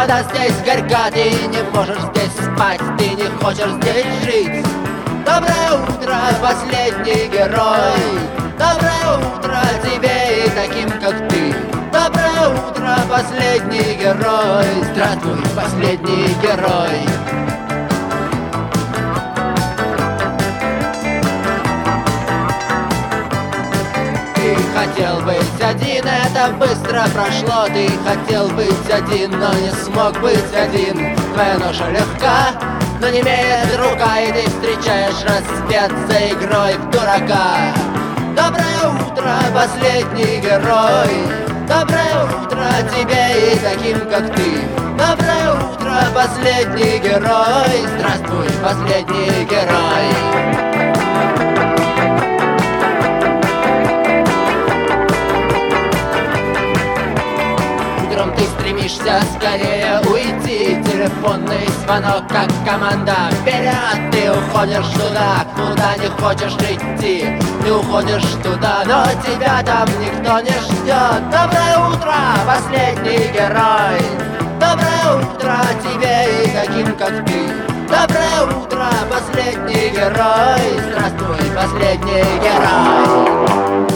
Вода здесь горька, ты не можешь здесь спать, ты не хочешь здесь жить. Доброе утро, последний герой. Доброе утро тебе и таким, как ты. Доброе утро, последний герой. Здравствуй, последний герой. Ты хотел быть один, это быстро прошло. Ты хотел быть один, но не смог быть один. Твоя ноша легка, но не имеет рука, и ты встречаешь рассвет за игрой в дурака. Доброе утро, последний герой. Доброе утро тебе и таким, как ты. Доброе утро, последний герой. Здравствуй, последний герой. Ты стремишься скорее уйти. Телефонный звонок, как команда вперед. Ты уходишь туда, куда не хочешь идти. Ты уходишь туда, но тебя там никто не ждет. Доброе утро, последний герой. Доброе утро тебе и таким, как ты. Доброе утро, последний герой. Здравствуй, последний герой.